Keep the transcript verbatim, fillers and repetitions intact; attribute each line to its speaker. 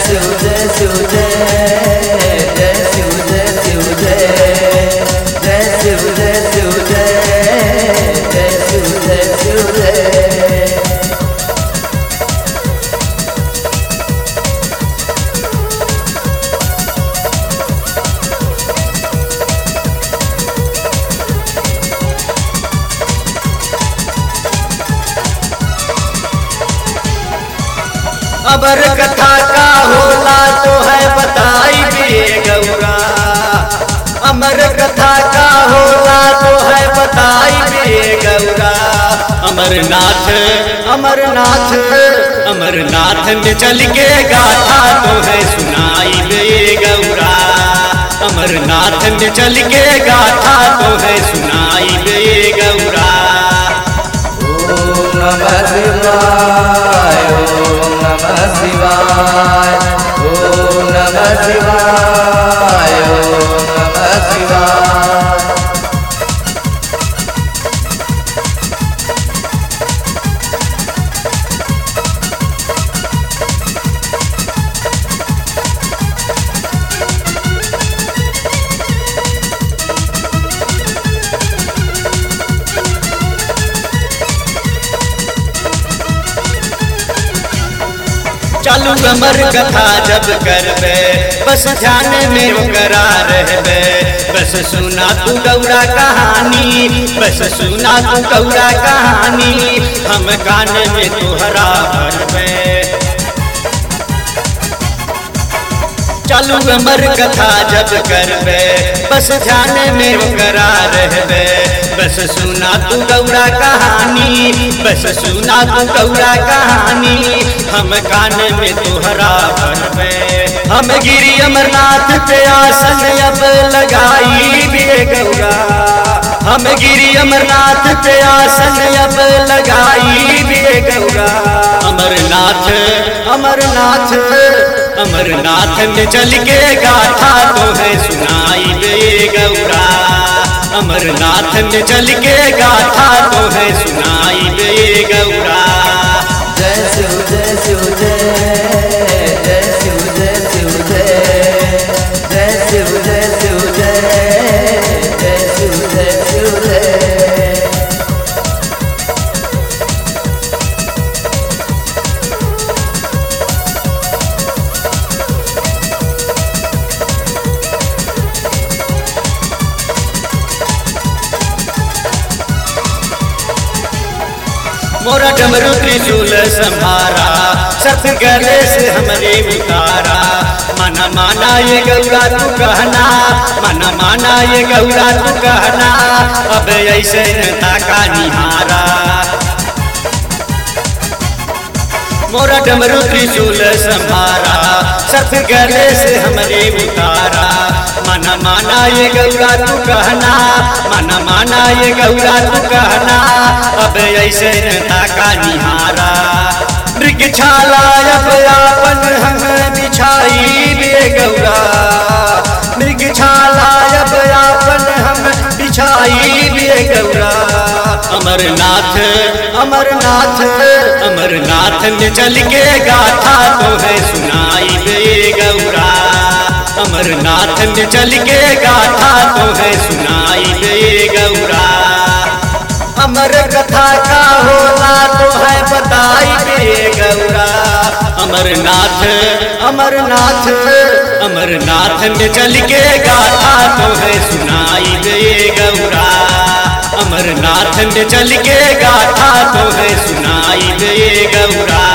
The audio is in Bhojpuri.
Speaker 1: शिव जय शिव जय जय शिव जय शिव जय जय शिव जय शिव जय जय शिव जय शिव जय।
Speaker 2: अमर कथा का होला तो है बताई दिए गौरा, अमर कथा का होला तो है बताई दिए गौरा। अमरनाथ अमरनाथ अमरनाथ में चल के गाथा तो है सुनाई दिए गौरा, अमरनाथ में चल के गाथा तो है सुनाई दिए गौरा।
Speaker 1: ओम नमः शिवाय ओम नमः शिवाय ओम नमः शिवाय ओम नमः शिवाय।
Speaker 2: चालू अमर कथा जब करबे बस ध्यान में ओकरा रहबे, बस सुना तू गौरा कहानी, बस सुना तू गौरा कहानी, हम कान में तुहरा भरबे। चालू अमर कथा जब करबे बस ध्यान में ओकरा रहबे, बस सुना तू गौरा कहानी, बस सुना तू गौरा कहानी, हम कान में तुहरा भरबे। हम गिरी अमरनाथ पे आसन अब लगाई दिए गौरा, हम गिरी अमरनाथ पे आसन अब लगाई दिए गौरा। अमरनाथ अमरनाथ अमरनाथ में चल के गाथा तो है सुनाई दे गौरा, अमरनाथ में चल के गाथा तो है सुनाई दे गौरा।
Speaker 1: जय शिव जय शिव जय जय शिव जय शिव जय जय शिव जय शिव जय जय शिव जय शिव जय।
Speaker 2: मोरा डमरू त्रिशूल संभारा, सत गले से हमरे उतारा, माना माना ये गौरा तू कहना, माना माना ये गौरा तू कहना, अब ऐसे नता का निहारा। मोरा डमरू त्रिशूल संभारा, सत गले से हमरे उतारा, माना माना ये गौरा तू कहना, माना माना ये गौरा तू कहना, अब ऐसे नता का निहारा। मृग छाला अब आपन हम बिछाई दे गौरा, मृग छाला अब आपन हम बिछाई दे गौरा। अमरनाथ अमरनाथ अमरनाथ में चल के गाथा तो है सुनाई दे गौरा, अमरनाथ में चल के गाथा तो है सुनाई दे गौरा। अमर कथा का होला तो है बताई दे गौरा, अमरनाथ अमरनाथ अमरनाथ में चल के गाथा तो है सुनाई दे गौरा, अमरनाथ में चल के गाथा तो है सुनाई दे गौरा।